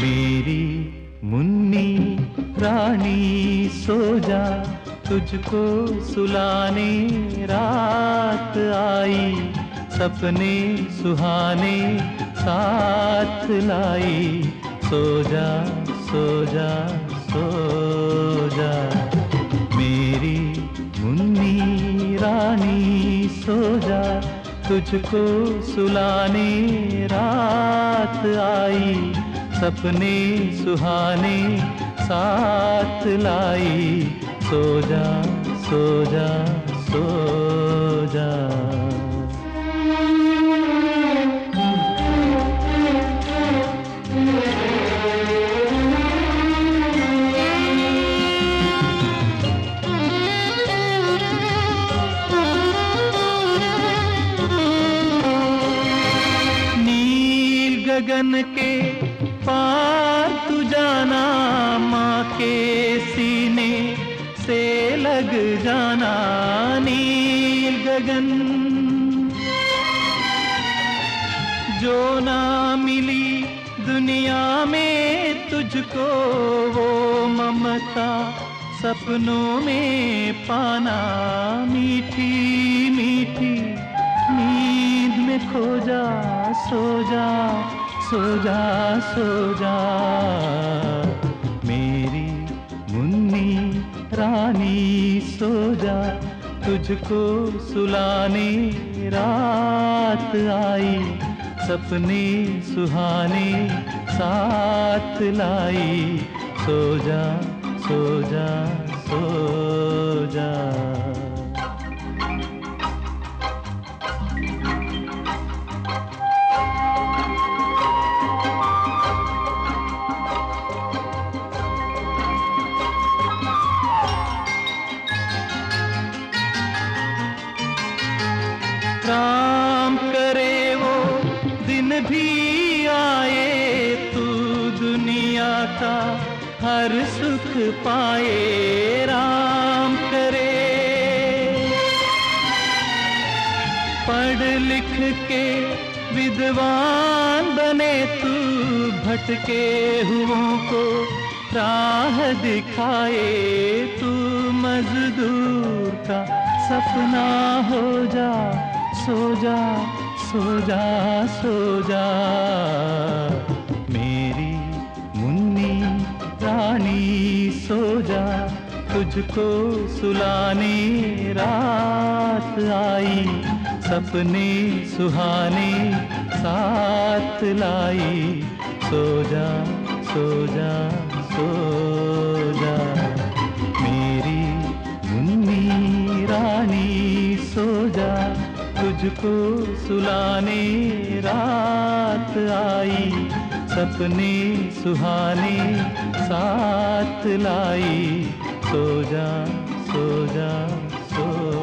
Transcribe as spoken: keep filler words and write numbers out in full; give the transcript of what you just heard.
मेरी मुन्नी रानी सो जा, तुझको सुलाने रात आई, सपने सुहाने साथ लाई। सो जा सो जा सो जा, मेरी मुन्नी रानी सो जा, तुझको सुलाने रात आई, सपने सुहाने साथ लाई। सो जा सो जा सो जा। गगन के पार तू जाना, माँ के सीने से लग जाना। नील गगन जो ना मिली दुनिया में तुझको, वो ममता सपनों में पाना। मीठी मीठी नींद में खो जा, सो जा सो जा सो जा, मेरी मुन्नी रानी सो जा, तुझको सुलाने रात आई, सपने सुहाने साथ लाई। सो जा सो जा सो जा। राम करे वो दिन भी आए, तू दुनिया का हर सुख पाए। राम करे पढ़ लिख के विद्वान बने, तू भटके हुओं को राह दिखाए। तू मजदूर का सपना हो जा, सो जा सो जा सो जा, मेरी मुन्नी रानी सो जा, तुझको सुलाने रात आई, सपने सुहाने साथ लाई। सो जा सो जा सो जा, मेरी मुन्नी रानी सो जा, तुझको सुलाने रात आई, सपने सुहाने साथ लाई। सो जा सो जा सो